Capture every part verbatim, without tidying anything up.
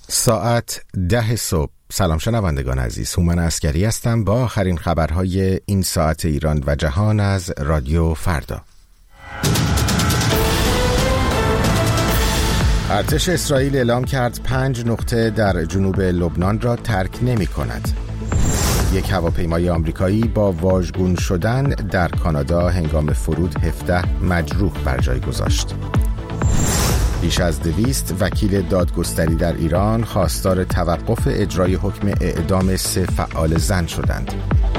ساعت ده صبح. سلام شنوندگان عزیز، هومن عسکری هستم با آخرین خبرهای این ساعت ایران و جهان از رادیو فردا. ارتش اسرائیل اعلام کرد پنج نقطه در جنوب لبنان را ترک نمی کند. یک هواپیمای آمریکایی با واژگون شدن در کانادا هنگام فرود هفده مجروح بر جای گذاشت. بیش از دویست وکیل دادگستری در ایران خواستار توقف اجرای حکم اعدام سه فعال زن شدند.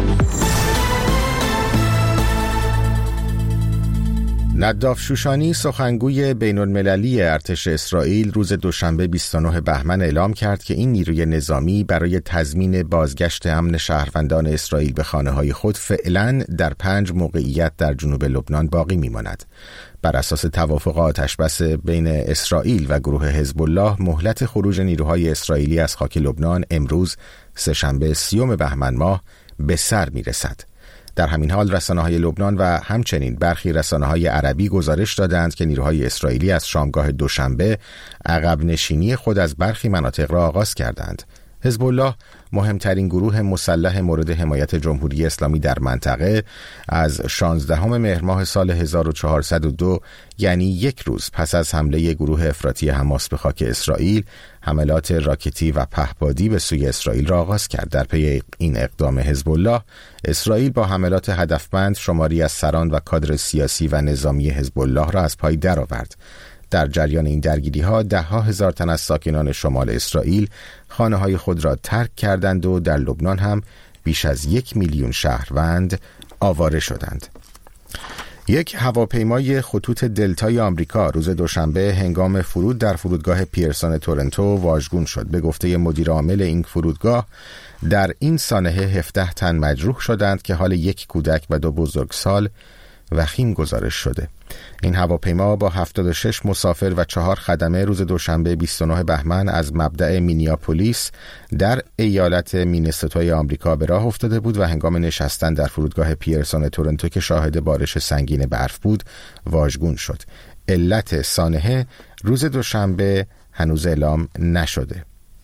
نداف شوشانی سخنگوی بین‌المللی ارتش اسرائیل روز دوشنبه بیست و نه بهمن اعلام کرد که این نیروی نظامی برای تضمین بازگشت امن شهروندان اسرائیل به خانه‌های خود فعلاً در پنج موقعیت در جنوب لبنان باقی می‌ماند. بر اساس توافق آتشبس بین اسرائیل و گروه حزب الله، مهلت خروج نیروهای اسرائیلی از خاک لبنان امروز سه‌شنبه سیوم بهمن ماه به سر می‌رسد. در همین حال رسانه‌های لبنان و همچنین برخی رسانه‌های عربی گزارش دادند که نیروهای اسرائیلی از شامگاه دوشنبه عقب نشینی خود از برخی مناطق را آغاز کردند. حزب الله، مهمترین گروه مسلح مورد حمایت جمهوری اسلامی در منطقه، از شانزدهم مهر ماه سال هزار و چهارصد و دو، یعنی یک روز پس از حمله گروه افراطی حماس به خاک اسرائیل، حملات راکتی و پهپادی به سوی اسرائیل را آغاز کرد. در پی این اقدام حزب الله، اسرائیل با حملات هدفمند شماری از سران و کادر سیاسی و نظامی حزب الله را از پای درآورد. در جریان این درگیری‌ها ده ها هزار تن از ساکنان شمال اسرائیل خانه‌های خود را ترک کردند و در لبنان هم بیش از یک میلیون شهروند آواره شدند. یک هواپیمای خطوط دلتای آمریکا روز دوشنبه هنگام فرود در فرودگاه پیرسون تورنتو واژگون شد. به گفته مدیر عامل این فرودگاه، در این سانحه هفده تن مجروح شدند که حال یک کودک و دو بزرگسال وخیم گزارش شده. این هواپیما با هفتاد و شش مسافر و چهار خدمه روز دوشنبه بیست و نه بهمن از مبدأ مینیاپولیس در ایالت مینسوتای آمریکا به راه افتاده بود و هنگام نشستن در فرودگاه پیرسون تورنتو که شاهد بارش سنگین برف بود واژگون شد. علت سانحه روز دوشنبه هنوز اعلام نشده.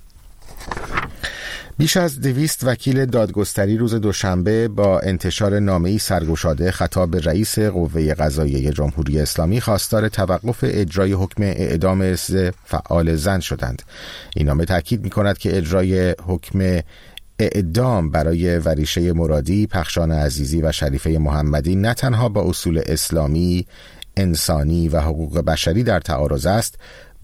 بیش از دویست وکیل دادگستری روز دوشنبه با انتشار نامه‌ای سرگشاده خطاب به رئیس قوه قضاییه جمهوری اسلامی خواستار توقف اجرای حکم اعدام سه فعال زن شدند. این نامه تاکید می‌کند که اجرای حکم اعدام برای وریشه مرادی، پخشان عزیزی و شریفه محمدی نه تنها با اصول اسلامی، انسانی و حقوق بشری در تعارض است،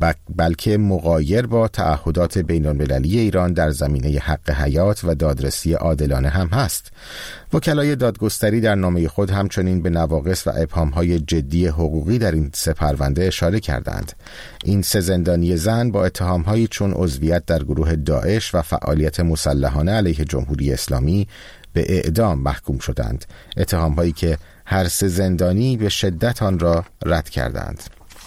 بلکه مغایر با تعهدات بین‌المللی ایران در زمینه حق حیات و دادرسی عادلانه هم هست. وکلای دادگستری در نامه خود همچنین به نواقص و ابهام‌های جدی حقوقی در این سه پرونده اشاره کردند. این سه زندانی زن با اتهام‌هایی چون عضویت در گروه داعش و فعالیت مسلحانه علیه جمهوری اسلامی به اعدام محکوم شدند، اتهام‌هایی که هر سه زندانی به شدت آن را رد کردند.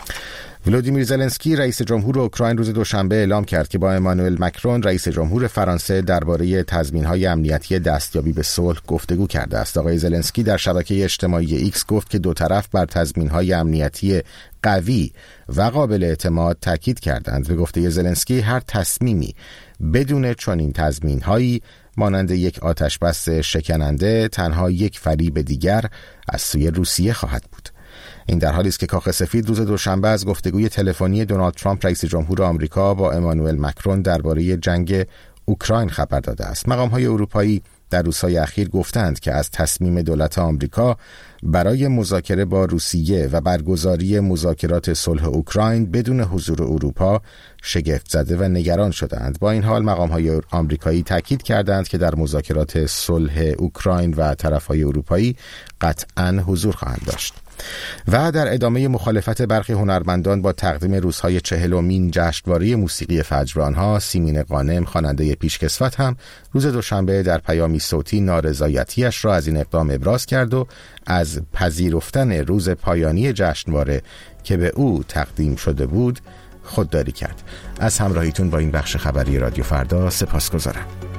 ولودیمیر زلنسکی رئیس جمهور اوکراین روز دوشنبه اعلام کرد که با امانوئل مکرون رئیس جمهور فرانسه درباره تضمین‌های امنیتی دستیابی به صلح گفتگو کرده است. آقای زلنسکی در شبکه اجتماعی ایکس گفت که دو طرف بر تضمین‌های امنیتی قوی و قابل اعتماد تاکید کردند. به گفته زلنسکی، هر تصمیمی بدون چنین تضمین‌هایی مانند یک آتشبس شکننده تنها یک فریب دیگر از سوی روسیه خواهد بود. این در حالی است که کاخ سفید روز دوشنبه از گفتگوی تلفنی دونالد ترامپ رئیس جمهور آمریکا با امانوئل مکرون درباره جنگ اوکراین خبر داده است. مقام‌های اروپایی در روزهای اخیر گفتند که از تصمیم دولت آمریکا برای مذاکره با روسیه و برگزاری مذاکرات صلح اوکراین بدون حضور اروپا شگفت زده و نگران شدند. با این حال مقام‌های آمریکایی تاکید کردند که در مذاکرات صلح اوکراین و طرف‌های اروپایی قطعاً حضور خواهند داشت. و در ادامه مخالفت برخی هنرمندان با تقدیم روزهای چهلمین جشنواره موسیقی فجر آنها، سیمین قانم خواننده پیشکسوت هم روز دوشنبه در پیامی صوتی نارضایتیش را از این اقدام ابراز کرد و از پذیرفتن روز پایانی جشنواره که به او تقدیم شده بود خودداری کرد. از همراهیتون با این بخش خبری رادیو فردا سپاسگزارم.